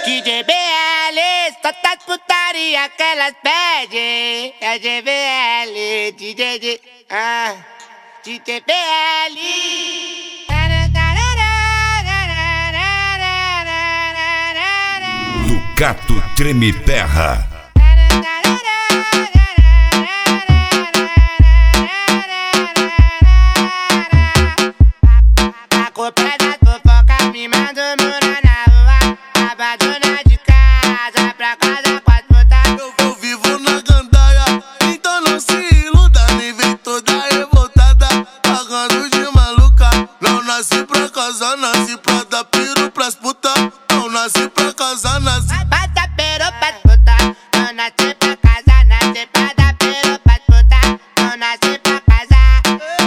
DJ BL, só tá putaria que elas pedem. É GBL, DJ BL. Lucato Treme Terra. A culpa da fofoca me manda morar na rua. Abandona de casa pra casa com as putas. Eu vivo na gandaia, então não se iluda. Nem vem toda revoltada, pagando de maluca. Não nasci pra casar, nasci pra dar piro pras putas. Não nasci pra casar, nasci pra dar piro pras putas. Não nasci pra casar, nasci pra dar piro pras putas. Não nasci pra casar.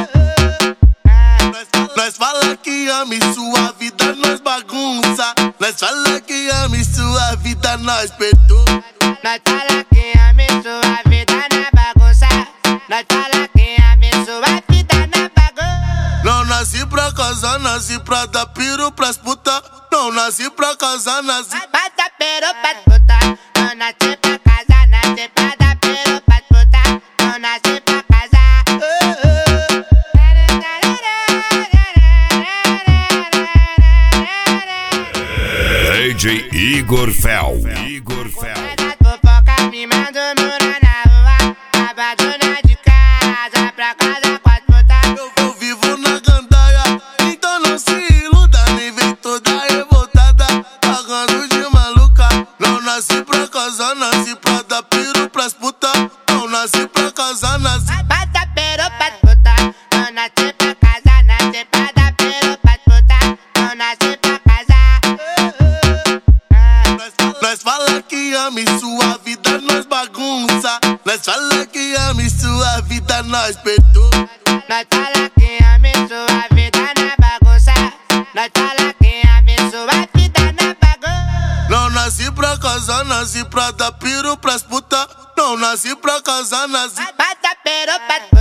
Nós fala que ama e sua vida nós bagunça. Nós fala que ama e sua vida nós perturba. Nós fala que ama e sua vida na bagunça. Nós fala que ama e sua vida na bagunça. Não nasci pra casar, nasci pra dar piro pras putas. Não nasci pra casar, nasci pra dar piro pras putas. Não nasci pra casar, nasci pra dar piro pras putas. Não nasci pra casar. DJ Igor Fel. A fofoca me manda morar na rua. Abandona de casa pra casa com as putas. Eu vivo na gandaia, então não se iluda. Nem vem toda revoltada, pagando de maluca. Não nasci pra casar, nasci pra dar piro pras putas. Não nasci pra casar, nasci pra dar piro pras putas. Não nasci pra casar, nasci pra dar piro pras putas. Não nasci pra casar. Nós fala que ama e sua vida nós bagunça. Nós fala que ama e sua vida nós perturba. Nós fala que ama e sua vida na bagunça. Nós fala que ama e sua vida na bagunça. Não nasci pra casar, nasci pra dar piro pras putas. Não nasci pra casar, nasci pra dar piro pras putas.